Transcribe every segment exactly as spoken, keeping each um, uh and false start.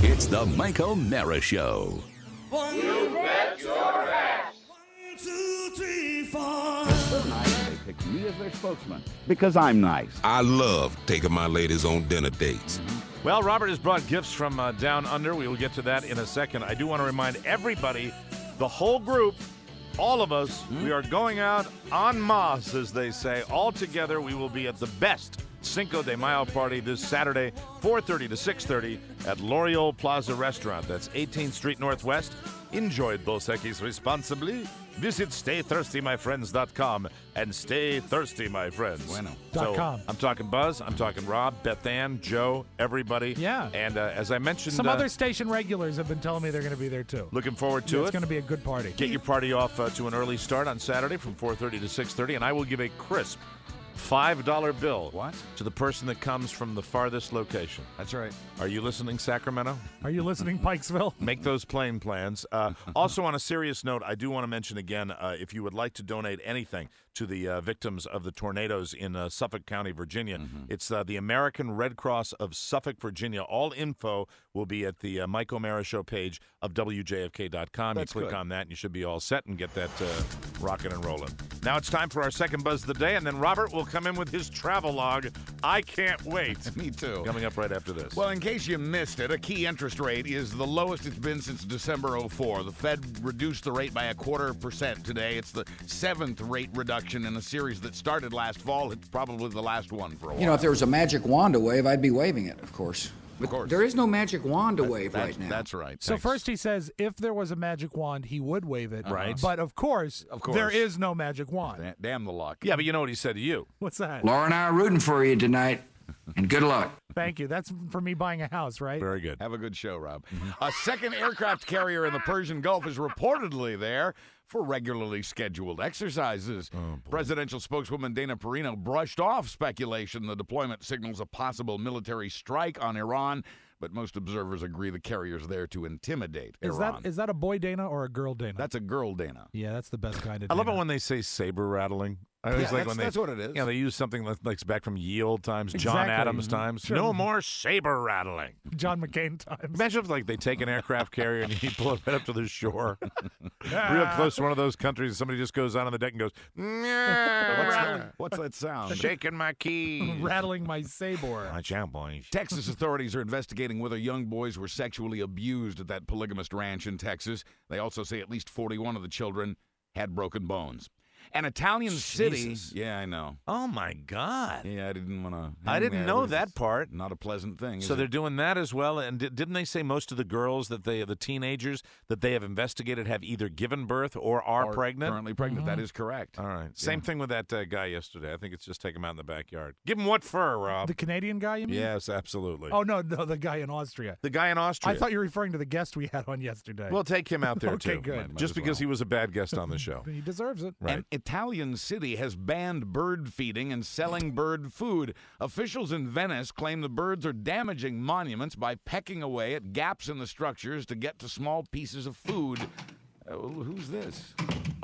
It's the Mike O'Mara Show. One, you bet your ass. One, two, three, four. So nice, they picked me as their spokesman because I'm nice. I love taking my ladies on dinner dates. Well, Robert has brought gifts from uh, down under. We will get to that in a second. I do want to remind everybody, the whole group, all of us, mm-hmm. we are going out en masse, as they say. All together, we will be at the best Cinco de Mayo party this Saturday, four thirty to six thirty at L'Oreal Plaza Restaurant. That's eighteenth Street Northwest. Enjoy Dos Equis responsibly. Visit stay thirsty my friends dot com and stay thirsty, my friends. Bueno. So, .com. I'm talking Buzz, I'm talking Rob, Beth Ann, Joe, everybody. Yeah. And uh, as I mentioned... Some uh, other station regulars have been telling me they're going to be there, too. Looking forward to yeah, it. It's going to be a good party. Get your party off uh, to an early start on Saturday from four thirty to six thirty, and I will give a crisp five dollar bill What? to the person that comes from the farthest location. That's right. Are you listening, Sacramento? Are you listening, Pikesville? Make those plane plans. Uh, also, on a serious note, I do want to mention again, uh, if you would like to donate anything to the uh, victims of the tornadoes in uh, Suffolk County, Virginia, mm-hmm. it's uh, the American Red Cross of Suffolk, Virginia. All info will be at the uh, Mike O'Mara Show page of W J F K dot com. That's you click good. on that, and you should be all set and get that uh, rocking and rolling. Now it's time for our second buzz of the day, and then Robert will come in with his travel log. I can't wait. Me too. Coming up right after this. Well, in case you missed it, a key interest rate is the lowest it's been since December oh four. The Fed reduced the rate by a quarter percent today. It's the seventh rate reduction in a series that started last fall. It's probably the last one for a while. You know, if there was a magic wand to wave, I'd be waving it, of course. But Of course. there is no magic wand to wave that's, right now. That's right. So Thanks. first he says if there was a magic wand, he would wave it. Right. But of course, Of course. there is no magic wand. Da- Damn the luck. yeah, but you know what he said to you. What's that? Laura and I are rooting for you tonight, and good luck. Thank you. That's for me buying a house, right? Very good. Have a good show, Rob. A second aircraft carrier in the Persian Gulf is reportedly there for regularly scheduled exercises. Oh, Presidential spokeswoman Dana Perino brushed off speculation the deployment signals a possible military strike on Iran, but most observers agree the carrier's there to intimidate Is Iran. that is that a boy Dana or a girl Dana? That's a girl, Dana. yeah, that's the best kind of I Dana. love it when they say saber rattling. I always Yeah, like that's- when they, that's what it is. Yeah, they use something that, like back from Ye Olde times, John Exactly. Adams Mhm. times. Sure. No more saber rattling. John McCain times. Imagine if like they take an aircraft carrier and you pull it right up to the shore, real close to one of those countries, and somebody just goes out on the deck and goes, What's "Nyah." that, what's that sound? shaking my keys. Rattling my saber. Watch out, boys. Texas authorities are investigating whether young boys were sexually abused at that polygamist ranch in Texas. They also say at least forty-one of the children had broken bones. An Italian city. Jesus. Yeah, I know. Oh my God! Yeah, I didn't want to. I didn't know that part. Not a pleasant thing. So is they're it? doing that as well, and di- didn't they say most of the girls that they, the teenagers that they have investigated, have either given birth or are Or pregnant? Currently pregnant. That is correct. All right. Same Yeah. thing with that uh, guy yesterday. I think it's just take him out in the backyard. Give him what fur, Rob? The Canadian guy, you mean? Yes, absolutely. Oh, no, no, the guy in Austria. The guy in Austria. I thought you were referring to the guest we had on yesterday. We'll take him out there Okay, too. good. Might- might Just as because well. he was a bad guest on the show. He deserves it. Right. An Italian city has banned bird feeding and selling bird food. Officials in Venice claim the birds are damaging monuments by pecking away at gaps in the structures to get to small pieces of food. Uh, who's this?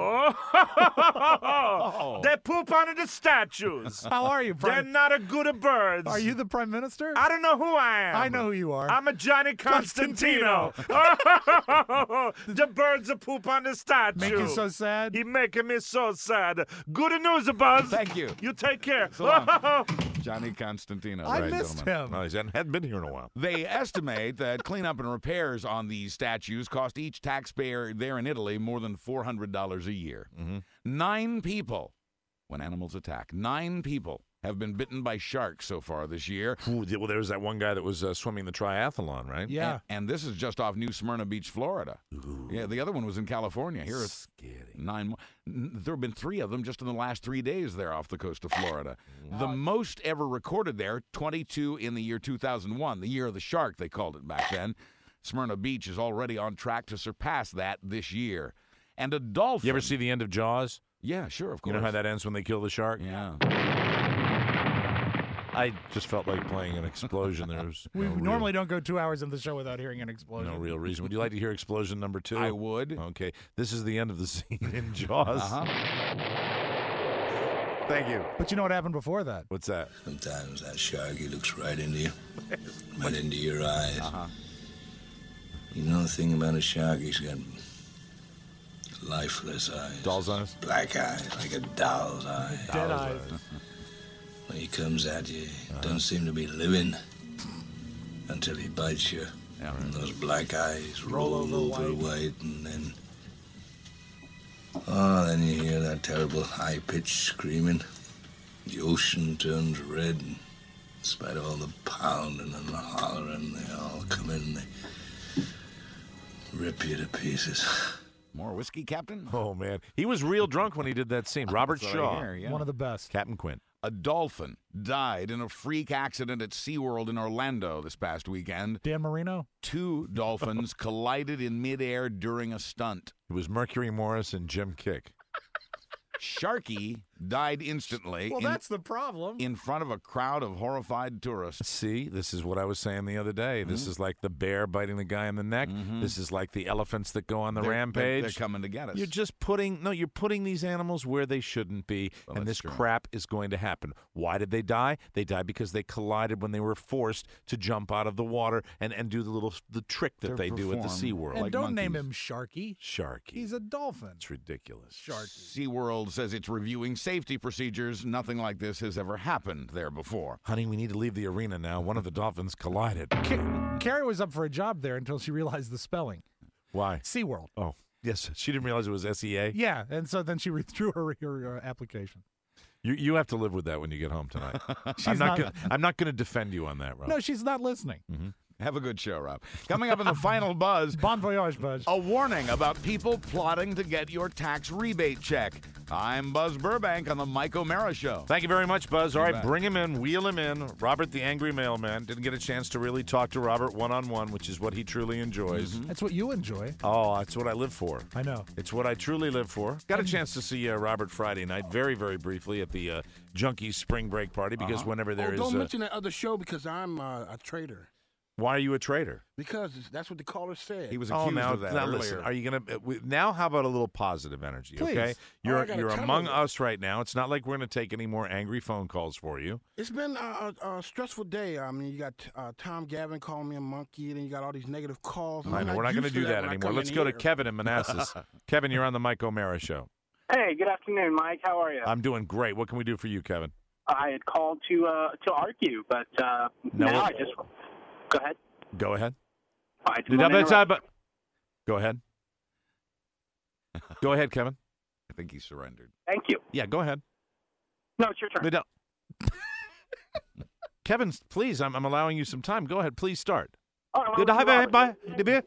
Oh, they poop on the statues. How are you, They're Prime? not a good of birds. Are you the Prime Minister? I don't know who I am. I know who you are. I'm a Johnny Constantino. The birds are poop on the statue. Make you so sad? He making me so sad. Good news, Buzz. Thank you. You take care. So long. Johnny Constantino. I right, missed gentlemen. him. No, he hadn't been here in a while. They estimate that cleanup and repairs on these statues cost each taxpayer there in Italy more than four hundred dollars a year. Mm-hmm. Nine people, when animals attack, nine people have been bitten by sharks so far this year. Ooh, well, there was that one guy that was uh, swimming the triathlon, right? Yeah. And, and this is just off New Smyrna Beach, Florida. Ooh. Yeah, the other one was in California. Here it's Scary. nine more. N- There have been three of them just in the last three days there off the coast of Florida. The most ever recorded there, twenty-two in the year two thousand one, the year of the shark, they called it back then. Smyrna Beach is already on track to surpass that this year. And a dolphin. You ever see the end of Jaws? Yeah, sure, of course. You know how that ends when they kill the shark? Yeah. I just felt like playing an explosion. There was We no real- normally don't go two hours in the show without hearing an explosion. no real reason. Would you like to hear explosion number two? I would. Okay. This is the end of the scene in Jaws. Uh-huh. Thank you. But you know what happened before that? What's that? Sometimes that shark, he looks right into you, right into your eyes. Uh-huh. You know the thing about a shark? He's got lifeless eyes. Doll's eyes? Black eyes, like a doll's eye. Dead eyes. When he comes at you, he don't seem to be living until he bites you. Yeah. And those black eyes roll, Roll over over white. white, and then... Oh, then you hear that terrible high-pitched screaming. The ocean turns red, and in spite of all the pounding and the hollering, they all come in and they rip you to pieces. More whiskey, Captain? Oh, man. He was real drunk when he did that scene. Robert That's what I Shaw. hear, yeah. One of the best. Captain Quint. A dolphin died in a freak accident at SeaWorld in Orlando this past weekend. Dan Marino? Two dolphins collided in midair during a stunt. It was Mercury Morris and Jim Kick. Sharky died instantly Well, in, that's the problem. in front of a crowd of horrified tourists. See, this is what I was saying the other day. This Mm-hmm. is like the bear biting the guy in the neck. This is like the elephants that go on the They're- rampage. They're, they're coming to get us. You're just putting no, you're putting these animals where they shouldn't be, Well, and that's this true. crap is going to happen. Why did they die? They died because they collided when they were forced to jump out of the water and, and do the little the trick that They're they do at the performed. SeaWorld. and like don't name monkeys. him Sharky. Sharky. He's a dolphin. It's ridiculous. Sharky. SeaWorld says it's reviewing safety procedures. Nothing like this has ever happened there before. Honey, we need to leave the arena now. One of the dolphins collided. Ca- Carrie was up for a job there until she realized the spelling. Why? SeaWorld. Oh, yes. She didn't realize it was S E A. Yeah, and so then she withdrew her, her uh, application. You you have to live with that when you get home tonight. She's I'm not. not- Gonna, I'm not going to defend you on that, Rob. No, she's not listening. Have a good show, Rob. Coming up in the final buzz, Bon voyage, Buzz. a warning about people plotting to get your tax rebate check. I'm Buzz Burbank on the Mike O'Mara Show. Thank you very much, Buzz. All right, bet. bring him in, wheel him in. Robert, the angry mailman, didn't get a chance to really talk to Robert one-on-one, which is what he truly enjoys. That's what you enjoy. Oh, that's what I live for. I know. It's what I truly live for. Got a chance to see uh, Robert Friday night, very, very briefly, at the uh, Junkies Spring Break Party, because whenever there oh, is, don't uh, mention that other show because I'm uh, a traitor. why are you a traitor? Because that's what the caller said. He was Oh, accused now, of that now earlier. listen. Are you gonna uh, we, now? How about a little positive energy? Please. Okay, Oh, you're I gotta you're cover among it. us right now. It's not like we're gonna take any more angry phone calls for you. It's been a, a, a stressful day. I mean, you got uh, Tom Gavin calling me a monkey, then you got all these negative calls. I I'm know we're not going to used do that, when I anymore. come Let's in go to here. Kevin in Manassas. Kevin, you're on the Mike O'Mara Show. Hey, good afternoon, Mike. How are you? I'm doing great. What can we do for you, Kevin? I had called to uh, to argue, but uh, No, now what- I just go ahead. Go ahead. I just wanna interrupt. Go ahead. Go ahead, Kevin. I think he surrendered. Thank you. Yeah, go ahead. No, it's your turn. No, don't- Kevin, please, I'm, I'm allowing you some time. Go ahead. Please start. Oh, I wanna Did I listen have to a- Robert. bye-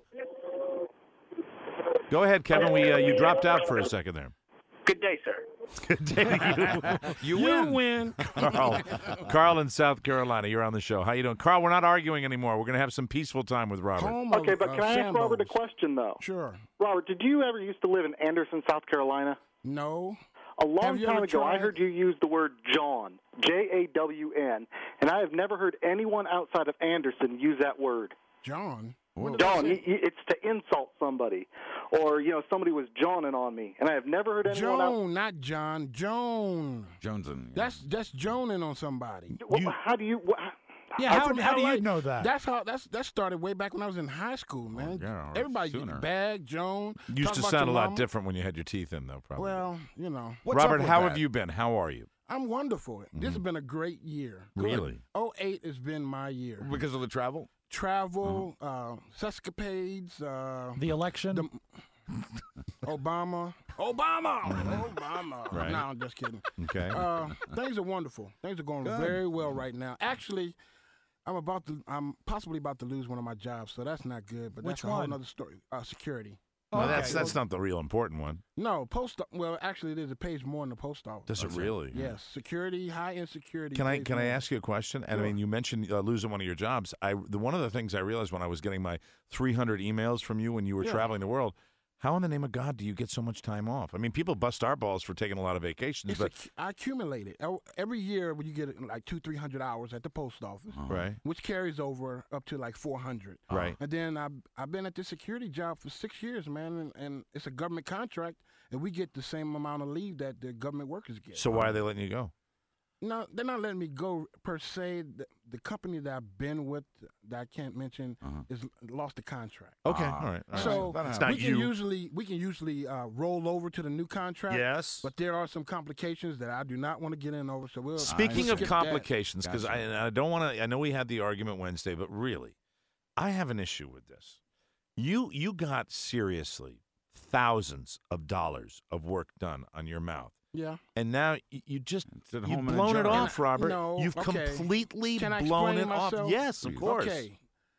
Go ahead, Kevin. We uh, you dropped out for a second there. Good day, sir. Good day to you. You, You win. win. Carl. Carl in South Carolina. You're on the show. How you doing? Carl, we're not arguing anymore. We're going to have some peaceful time with Robert. Home Okay, of, but uh, can I ask Robert a Shambles. question, though? Sure. Robert, did you ever used to live in Anderson, South Carolina? No. A long Have you time ever ago, I tried- heard you use the word John, J A W N, and I have never heard anyone outside of Anderson use that word. John. Whoa. What did I John, say? y- y- it's to insult somebody, or you know, somebody was Johning on me, and I have never heard anyone else. Joan, not John. Joan. Joneson. yeah. That's that's Joning on somebody. Well, how do you? Wh- Yeah, I how, from how do L A. you know that? That's how that's that started way back when I was in high school, man. yeah, or Everybody sooner. getting bag, Joan. Used talk to about sound a your lot mama. different when you had your teeth in, though, probably. Well, you know, What's up Robert, with how that? have you been? How are you? I'm wonderful. This has been a great year. Good. Really? oh eight has been my year. Because of the travel? Travel, uh, sescapades, uh, the election? the, Obama, Obama, Obama. Right. No, I'm just kidding. Okay. Uh, things are wonderful. Things are going very well right now. Actually, I'm about to. I'm possibly about to lose one of my jobs, so that's not good. But Which that's a whole one? other story. Uh, security. well, okay. that's that's not the real important one. No, post. Well, actually, it is. It pays more than the post office. Does it really? Yes, security, high end security. Can I pays can I more. ask you a question? And I Sure. mean, you mentioned uh, losing one of your jobs. I the one of the things I realized when I was getting my three hundred emails from you when you were Yeah. traveling the world. How in the name of God do you get so much time off? I mean, people bust our balls for taking a lot of vacations, It's but acc- I accumulate it Oh, every year. When you get like two, three hundred hours at the post office, right, which carries over up to like four hundred. right. And then I've I've been at this security job for six years, man, and, and it's a government contract, and we get the same amount of leave that the government workers get. So why are they letting you go? No, they're not letting me go per se. The, the company that I've been with that I can't mention Uh-huh. is lost the contract. Okay, Ah. all right. All right. So it's we not can you. usually we can usually uh, roll over to the new contract. Yes. But there are some complications that I do not want to get in over. So we'll Speaking we'll of skip complications, because Gotcha. I, and I don't want to. I know we had the argument Wednesday, but really, I have an issue with this. You you got seriously thousands of dollars of work done on your mouth. that. Yeah. And now you, you just It's at you've home in a blown it jar. off, Robert. No, You've okay. completely Can I blown it explain off. myself? Yes, of course. Okay.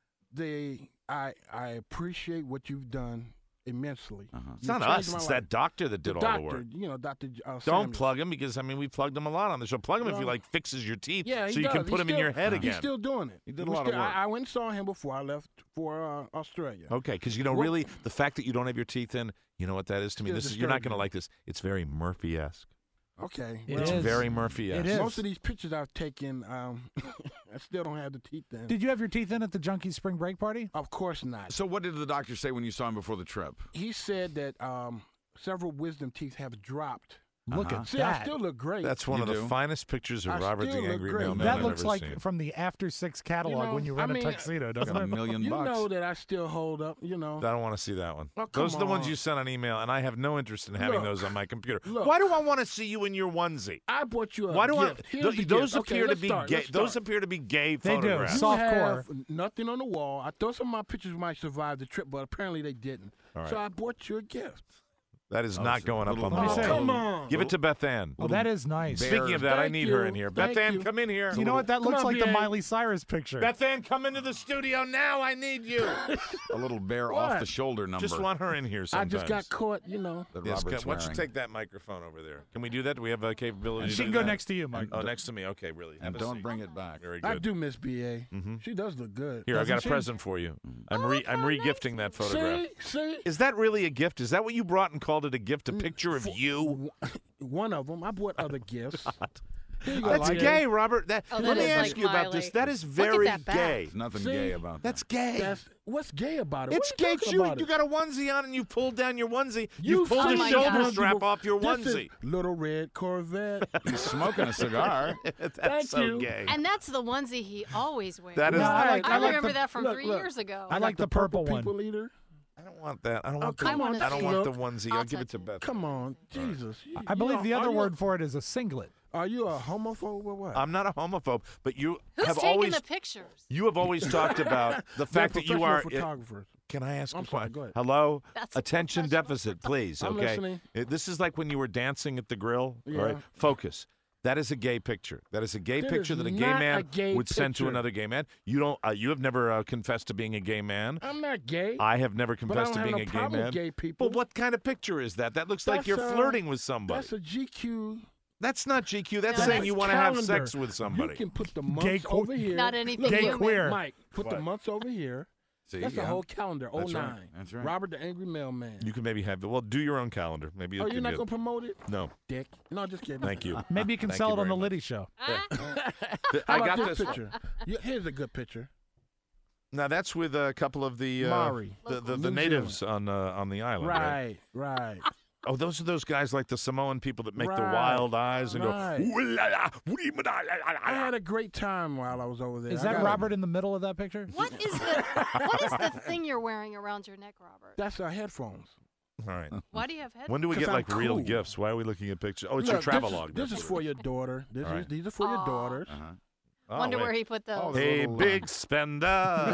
The I I appreciate what you've done immensely. Uh-huh. It's You've not changed us. my It's life. that doctor that did the all doctor, the work. You know, Doctor Uh, Don't Samuels. plug him because I mean we plugged him a lot on the show. Plug him if he No. like fixes your teeth, Yeah, he so you does. can put He's him in still- your head He's again. still doing it. He did a We're lot of still- work. I, I went and saw him before I left for uh, Australia. Okay, because you know, Well- really, the fact that you don't have your teeth in, you know what that is to me. Still This is you're not going to disturbing. like this. It's very Murphy-esque. Okay. It It's is. very Murphy-esque. It is. Most of these pictures I've taken, um, I still don't have the teeth in. Did you have your teeth in at the Junkies spring break party? Of course not. So what did the doctor say when you saw him before the trip? He said that um, several wisdom teeth have dropped. Look Uh-huh. at See, that. I still look great. That's one You of the do? finest pictures of I Robert still the look Angry great. Mailman that I've looks ever like seen. from the After Six catalog You know, when you I rent mean, a tuxedo, Like doesn't a it? million you bucks. know that I still hold up, you know. I don't want to see that one. Oh, those are the come ones on. you sent on email, and I have no interest in having Look. those on my computer. Look. Why do I want to see you in your onesie? I bought you a Why do gift. I? Here's th- the those gift. Okay, appear to let's be start. gay. Let's Those start. appear to be gay They do. photographs. You Soft have core. nothing on the wall. I thought some of my pictures might survive the trip, but apparently they didn't. All right. So I bought you a gift. That is Oh, not it's a going up little- on Let me the see. wall. Come on. Give it to Beth Ann. Well, that is nice. Bear. Speaking of that, I Thank need her you. in here. Thank Beth Ann, you. come in here. You know what? That Come looks on, like the B A. Miley Cyrus picture. Beth Ann, come into the studio now. I need you. A little bare What? off the shoulder number. Just want her in here I sometimes. just got caught, you know. that Yes, Robert's can, why don't you wearing. take that microphone over there? Can we do that? Do we have a capability to She do can go that? next to you, Mike. Oh, next to me. Okay, really. Have And a don't seat. bring it back. Very good. I do miss B A. Mhm. She does look good. Here, I've got a Doesn't she? present for you. I'm re I'm re-gifting that photograph. See, see. Is that really a gift? Is that what you brought and called it a gift? A Mm, picture of for- you? One of them. I bought other gifts. Here you go, That's Mike. gay, Robert. That, Oh, that let me is ask like you about Miley. this. That is Look at very that back. gay. There's nothing See? gay about that. That's gay. That's, what's gay about it? It's What are gay. you talking You, about you it? got a onesie on and you pulled down your onesie. You, You pulled Oh the my shoulder God. strap off your This is onesie. Little red Corvette. He's smoking a cigar. That's Thank so you. gay. And that's the onesie he always wears. That is. No, I like- I, I like remember the- that from look, three look. years ago. I like the purple one. People eater. I don't want that. I don't Oh, want the. come on, I don't want the look. onesie. I'll I'll give it to touch it. Beth. Come on, Jesus. You- I you believe know, the are other you word a- for it is a singlet. Are you a homophobe or what? I'm not a homophobe, but you Who's have taking always the pictures? you have always talked about the They're fact that you professional are. photographers. Can I ask I'm a sorry, question? go ahead. Hello? That's a Attention professional deficit, please. I'm Okay. listening. It- This is like when you were dancing at the grill. Yeah. All right. Focus. That is a gay picture. That is a gay That picture is that a gay not man a gay would send to picture. another gay man. You don't. Uh, you have never uh, confessed to being a gay man. I'm not gay. I have never but I confessed don't to being have a no gay problem man. with gay people. But what kind of picture is that? That looks like That's, you're uh, flirting with somebody. That's a G Q. That's not G Q. That's No, saying that's you want to have calendar. sex with somebody. You can put the Gay months qu- over here. Not anything Gay human. queer. Mike, put the What? months over here. See, That's yeah. the whole calendar. Oh That's right. nine. That's right. Robert the Angry Mailman. You can maybe have well, do your own calendar. Maybe oh, you'll you're not get- gonna promote it, No, Dick? No, just kidding. thank you. Maybe you can Thank sell you it on very the much. Liddy show. Ah, How I about got this this. picture. Yeah, here's a good picture. Now that's with a couple of the uh, Maori. the, the, New the natives on uh, on the island. Right. Right, right. Oh, those are those guys like the Samoan people that make the Right. wild eyes and Right. go. "Ooh la la, wee ma da la la I la." had a great time while I was over there. Is I that got- Robert in the middle of that picture? what is the what is the thing you're wearing around your neck, Robert? That's our headphones. All right. Why do you have headphones? When do we 'Cause get I'm like real cool. gifts? Why are we looking at pictures? Oh, it's Look, your travel this is- log. This That's is what for it your daughter. This All is right. these are for your Aw. daughters. Uh-huh. Oh, Wonder wait. where he put those. Oh, Hey, little, uh, big spender.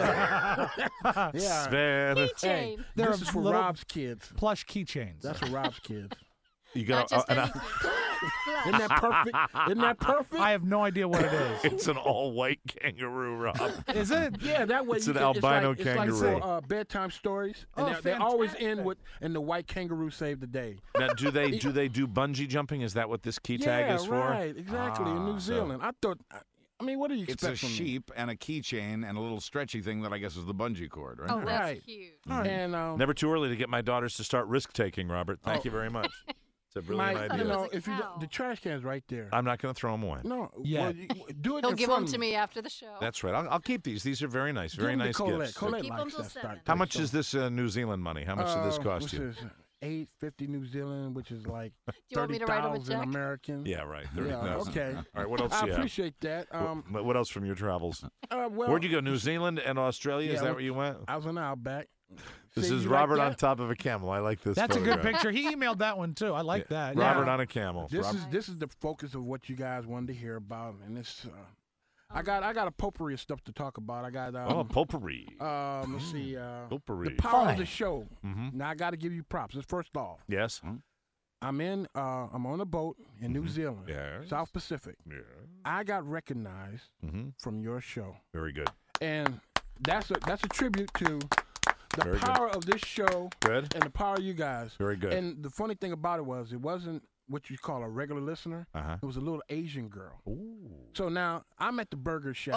Yeah. Spend. Keychain. Hey, They're this is for little- Rob's kids. Plush keychains. That's for Rob's kids. You Not got just uh, and I- any- Isn't that perfect? Isn't that perfect? I have no idea what it is. It's an all-white kangaroo, Rob. Is it? Yeah, that way It's you an can, albino it's like, kangaroo. It's like for uh, bedtime stories, and Oh, they're, they always fantastic. end with "and the white kangaroo saved the day." Now, do they do they do bungee jumping? Is that what this key tag yeah, is for? right, exactly. in Ah, New so- Zealand, I thought. I mean, what do you It's expect a from me? sheep and a keychain and a little stretchy thing that I guess is the bungee cord, right? Oh, that's Right. cute. And um, Never too early to get my daughters to start risk taking, Robert. Thank Oh. you very much. It's a brilliant Mike, idea. you It know, was a if you cow. do- the trash can's right there. I'm not going to throw them away. no, Yeah. well, you, do it He'll in give front them of to me. me after the show. That's right. I'll, I'll keep these. These are very nice. Give Very them to nice Colette. gifts. Colette Keep likes them till that seven. stuff. How much is this uh, New Zealand money? How much did this Uh, cost what's you? this? eight fifty New Zealand, which is like you want me thirty to write him a thousand check? American. Yeah, right. Yeah, thirty thousand. okay. All right, what else I do you appreciate that. have? Um, what, what else from your travels? uh, well, Where'd you go? New Zealand and Australia? Is yeah, that well, where you went? I was on the Outback. This See, is you like Robert that? on top of a camel. I like this. That's a good photograph. picture. He emailed that one too. I like that. Robert Yeah. on a camel. This Robert. is this is the focus of what you guys wanted to hear about, and it's. Uh, I got I got a potpourri of stuff to talk about. I got um, oh, potpourri. Um, let's see. Uh, Potpourri. The power Fine. of the show. Mhm. Now I got to give you props. Let's first off. Yes. I'm in. Uh, I'm on a boat in New Zealand, Yes. South Pacific. Yeah. I got recognized Mhm. from your show, Very good. and that's a that's a tribute to the Very good. power of this show Good. and the power of you guys. Very good. And the funny thing about it was, it wasn't what you call a regular listener. Uh-huh. It was a little Asian girl. Ooh. So now I'm at the burger shack.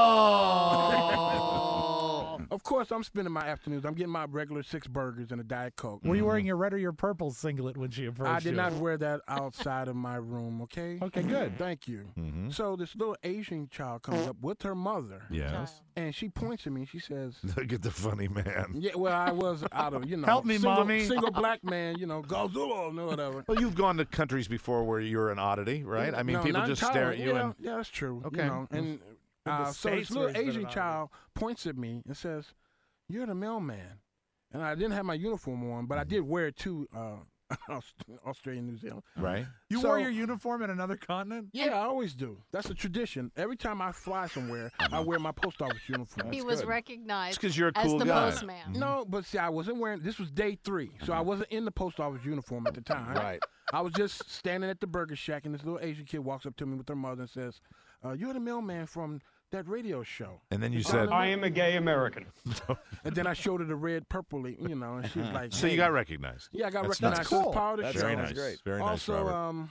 Oh. Of course, I'm spending my afternoons. I'm getting my regular six burgers and a Diet Coke. Were you wearing your red or your purple singlet when she approached I did you? not wear that outside of my room, okay? Okay, good. Thank you. Mhm. So this little Asian child comes up with her mother. Yes. And she points at me and she says, Look at the funny man. yeah, well, I was out of, you know. Help me, single, Mommy. Single black man, you know, Godzilla or whatever. Well, you've gone to countries before where you're an oddity, right? I mean, No, people not just entirely. stare at you yeah, and Yeah, that's true. Okay. You know, and the uh, so States this little where he's been Asian an child points at me and says, "You're the mailman." And I didn't have my uniform on, but I did wear it to uh, Australia and New Zealand. right. You So- wore your uniform in another continent? Yeah, I always do. That's a tradition. Every time I fly somewhere, I wear my post office uniform. He was recognized It's 'cause you're a as cool the guy. postman. No, but see, I wasn't wearing. This was day three, so I wasn't in the post office uniform at the time. Right. I was just standing at the burger shack, and this little Asian kid walks up to me with her mother and says, uh, "You're the mailman from that radio show." And then you It's said, on the- am a gay American. And then I showed her the red, purpley, you know, and she's like, so you "Hey." got recognized. Yeah, I got That's recognized. nice. So it's power of the That's show. Very Sounds nice. great. Very nice, Also, Robert. um,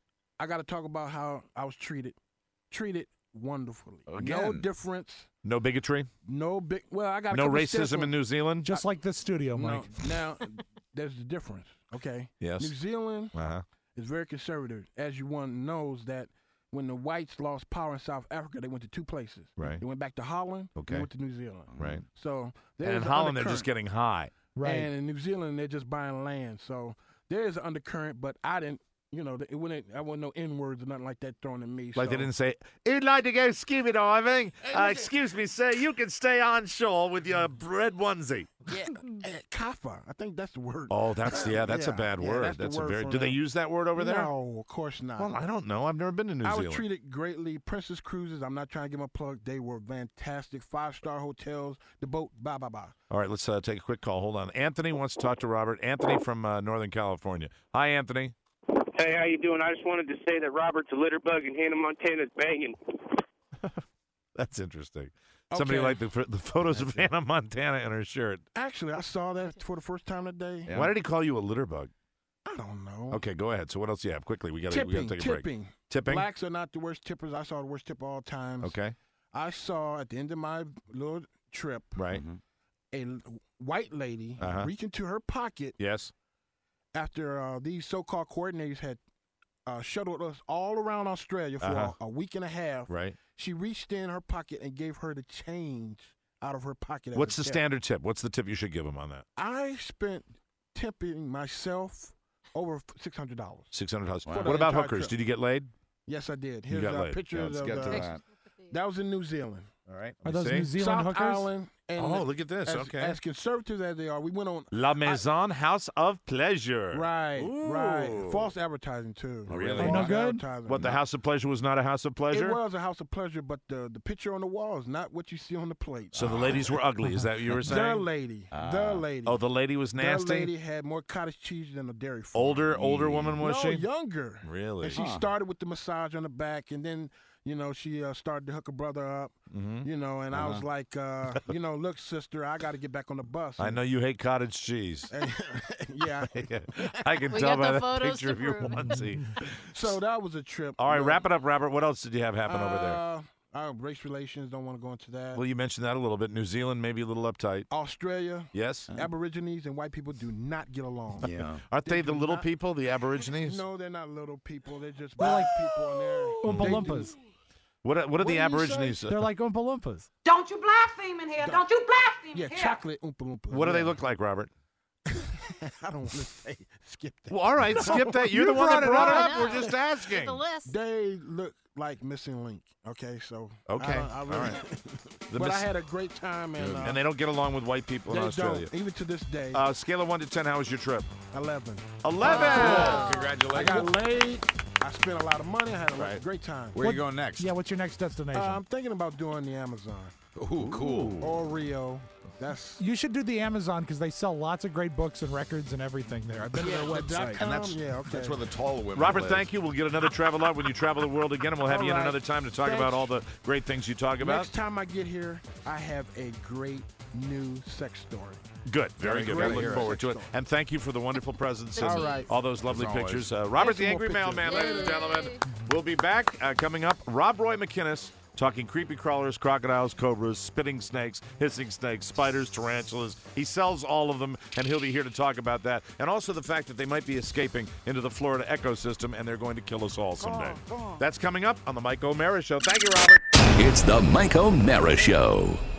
I got to talk about how I was treated. Treated wonderfully. No Again. difference. No bigotry? No big. Well, I got a No couple racism steps in on- New Zealand? Just like this studio, Mike. No, now there's the difference. Okay. Yes. New Zealand Uh-huh. is very conservative, as you one knows that when the whites lost power in South Africa, they went to two places. Right. They went back to Holland. Okay. They went to New Zealand. Right. So And there's in an Holland, they're undercurrent. just getting high. Right. And in New Zealand, they're just buying land. So there is an undercurrent, but I didn't. You know, it wouldn't. I wasn't no N words or nothing like that thrown at me. Like so. they didn't say, you'd like to go scuba diving? Hey, Uh, listen. excuse me, sir, you can stay on shore with your red onesie. Yeah, uh, kafa. I think that's the word. Oh, that's, yeah, that's a Yeah, bad yeah, word. that's the That's, word a very, for do they them. use that word over there? No, of course not. Well, I don't know. I've never been to New I Zealand. was treated greatly. Princess Cruises, I'm not trying to give them a plug. They were fantastic. Five-star hotels. The boat, blah, blah, blah. All right, let's uh, take a quick call. Hold on. Anthony wants to talk to Robert. Anthony from uh, Northern California. Hi, Anthony. Hey, how you doing? I just wanted to say that Robert's a litter bug and Hannah Montana's banging. That's interesting. Somebody Okay. liked the, the photos of Hannah Montana in her shirt. Actually, I saw that for the first time today. Why did he call you a litter bug? I don't know. Okay, go ahead. So what else do you have? Quickly, we got to Tipping, take a break. tipping. Tipping? Blacks are not the worst tippers. I saw the worst tipper all times. Okay. I saw at the end of my little trip Right. a l- white lady Uh-huh. reach into her pocket Yes. after uh, these so-called coordinators had uh, shuttled us all around Australia for Uh-huh. a, a week and a half. Right. She reached in her pocket and gave her the change out of her pocket. as What's a the tip. standard tip? What's the tip you should give him on that? I spent tipping myself over six hundred dollars. six hundred dollars. For the What about entire hookers? trip. Did you get laid? Yes, I did. You Here's got uh, laid. pictures Yeah, of let's get to the, that. that was in New Zealand. All right. Are let me those see. New Zealand South hookers? Island. And Oh, look at this. As, Okay. As conservative as they are, we went on. La Maison House of Pleasure. Right, right. Ooh. False advertising too. Oh, really? False No good? advertising. What, the House of Pleasure was not a House of Pleasure? It was a house of pleasure, but the the picture on the wall is not what you see on the plate. So the ladies were ugly. Is that what you were saying? The lady, the lady. Oh, the lady was nasty? The lady had more cottage cheese than a dairy farm. Older, older woman, was no, she? younger. Really? And she started with the massage on the back, and then, you know, she uh, started to hook her brother up, Mhm. you know, and I was Uh-huh. like, uh, you know, look, sister, I got to get back on the bus. I know you hate cottage cheese. yeah. I can We tell got by the that photos picture to of your prove it. onesie. So that was a trip. All right, you know. wrap it up, Robert. What else did you have happen over there? Uh, uh, race relations, don't want to go into that. Well, you mentioned that a little bit. New Zealand, maybe a little uptight. Australia. Yes? Aborigines and white people do not get along. Yeah. Aren't they the do little not- people, the Aborigines? No, they're not little people. They're just They're black like people in there. Oompa They do- Loompas. What, are- what are What the did you Aborigines? say? They're like Oompa Loompas. Don't you blaspheme in here. Don't you blaspheme Yeah, in here. chocolate Oompa Loompas. What do they yeah. look like, Robert? I don't want to say skip that. Well, all right, skip that. You're You the one that brought it brought it up. up. We're just asking. The list. They look like missing link. Okay, so Okay, I, I really, all right. The but miss- I had a great time, and uh, And they don't get along with white people they in Australia. don't even to this day. Uh, scale of one to ten, how was your trip? Eleven. Eleven. I Congratulations. got laid. I spent a lot of money. I had a Right. great time. Where are you going next? Yeah, what's your next destination? Uh, I'm thinking about doing the Amazon Ooh, cool. or Rio. That's you should do the Amazon because they sell lots of great books and records and everything there. I've been to their the website. dot com, And that's, yeah, okay. that's where the tall women Robert, live. thank you. We'll get another travel log when you travel the world again, and we'll have All you in right. another time to talk Thanks. about all the great things you talk about. Next time I get here, I have a great new sex story. Good. Very Very good. good. We're looking Hear it. forward to it. And thank you for the wonderful presence and All right. all those lovely As always. pictures. Uh, Robert Here's the some Angry more Mailman, pictures. ladies and gentlemen. We'll be back. Uh, coming up, Rob Roy McInnes talking creepy crawlers, crocodiles, cobras, spitting snakes, hissing snakes, spiders, tarantulas. He sells all of them, and he'll be here to talk about that. And also the fact that they might be escaping into the Florida ecosystem, and they're going to kill us all someday. That's coming up on the Mike O'Mara Show. Thank you, Robert. It's the Mike O'Mara Show.